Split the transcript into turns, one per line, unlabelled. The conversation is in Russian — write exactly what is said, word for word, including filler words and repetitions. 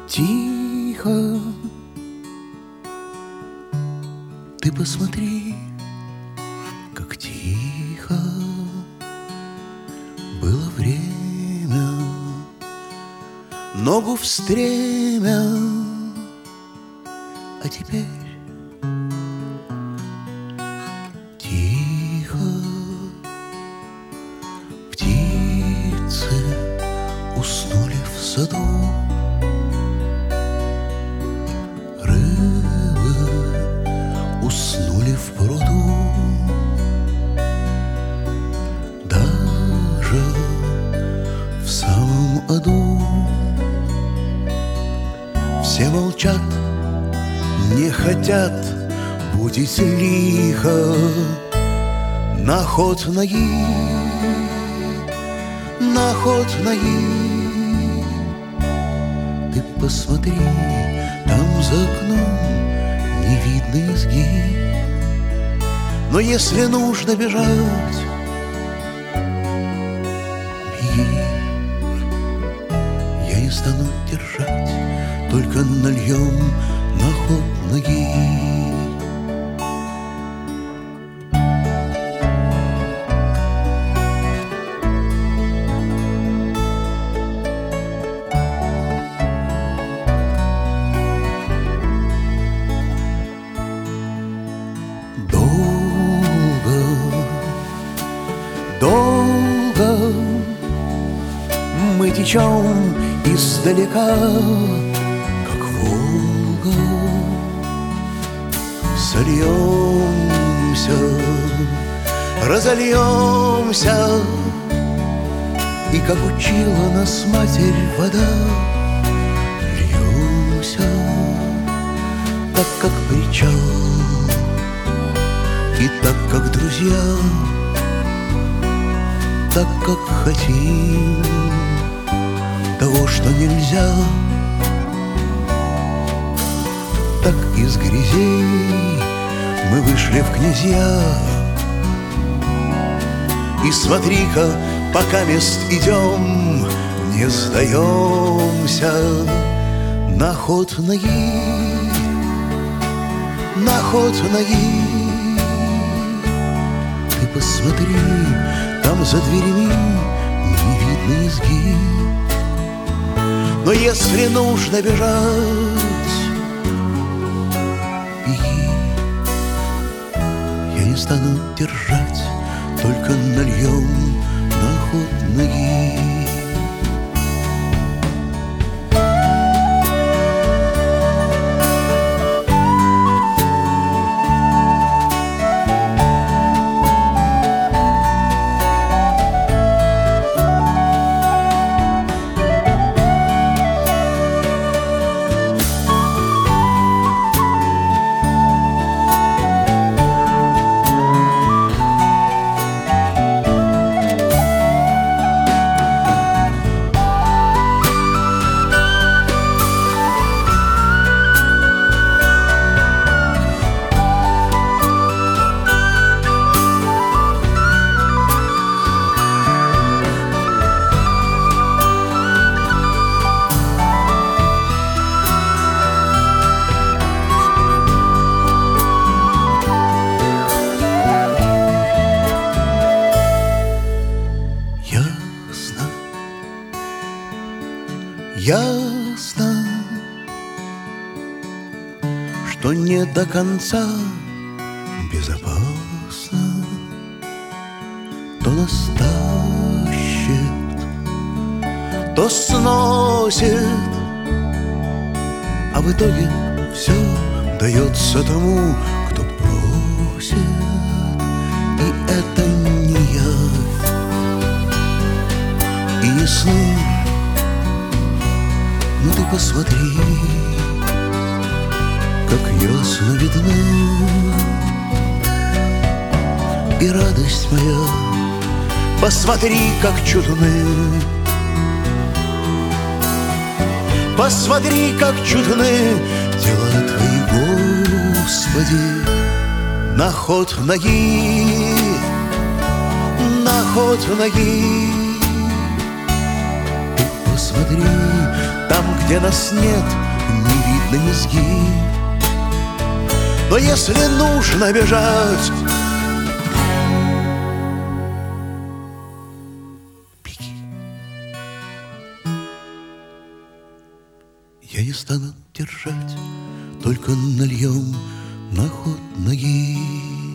Тихо, ты посмотри, как тихо было время, ногу в стремя, а теперь тихо, птицы уснули в саду. Уснули в пруду, даже в самом аду. Все молчат, не хотят будить лихо на ход ноги, на ход ноги. Ты посмотри, там за окном не видно изгиб. Но если нужно бежать, беги. Я не стану держать, только нальем на ход ноги. Долго мы течем издалека, как Волга, сольемся, разольемся, и, как учила нас Матерь вода, льемся, так, как причал, и так, как друзья, так, как хотим того, что нельзя. Так из грязей мы вышли в князья. И смотри-ка, пока мест идем, не сдаемся на ход ноги, на ход ноги. Ты посмотри, там за дверями не видно изгиб. Но если нужно бежать, беги. Я не стану держать, только нальем на ход ноги. Ясно, что не до конца безопасно, то нас тащит, то сносит, а в итоге все дается тому, кто просит. И это не явь, и не сны. Но ты посмотри, как ясно видны, и радость моя, посмотри, как чудны, посмотри, как чудны дела твои, Господи, на ход ноги, на ход ноги. Ты посмотри, там, где где нас нет, не видно низги. Но если нужно бежать, беги. Я не стану держать, только нальем на ход ноги.